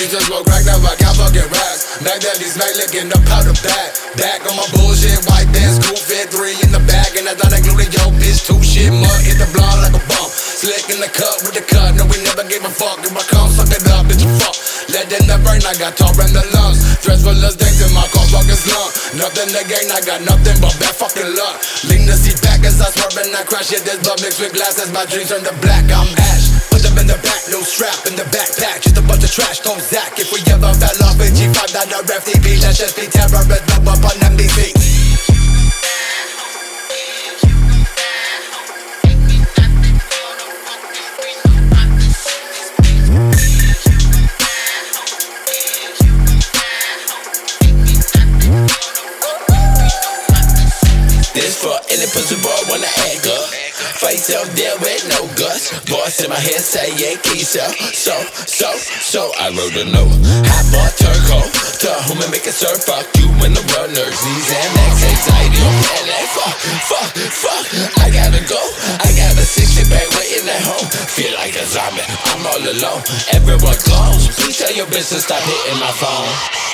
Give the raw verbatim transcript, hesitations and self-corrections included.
Used to smoke crack, now I got fucking raps. Back that these smack licking up out the back. Back on my bullshit, white bands, cool fit, three in the bag. And I thought I glued yo bitch, two shit, mud, hit the blonde like a bump. Slick in the cut with the cut, no we never gave a fuck. If I come, suck it up, bitch, fuck. Let in the brain, I got tar in the lungs. Threats full of stinks in my car, fucking slump. Nothing to gain, I got nothing but bad fucking luck. Lean the seat back as I swerve and I crash it. This blood mixed with glass as my dreams turn to black. I'm ash. Put them in the back, no strap in the backpack. Just a bunch of trash, don't Zach. If we ever fell off in G five, that our F T P. Let's just be terrorists, up up on M D C. This for any pussy boy wanna act up. Face up there with no guts. Voice in my head say Yankee so, so, so, so I wrote a note. Hot boy turco to whom I make it serve. Fuck you and the world nerds. These Amex anxiety on L A. Fuck, fuck, fuck. I gotta go. I got a sixty bag waiting at home. Feel like a zombie. I'm all alone. Everyone close. Please tell your bitch to stop hitting my phone.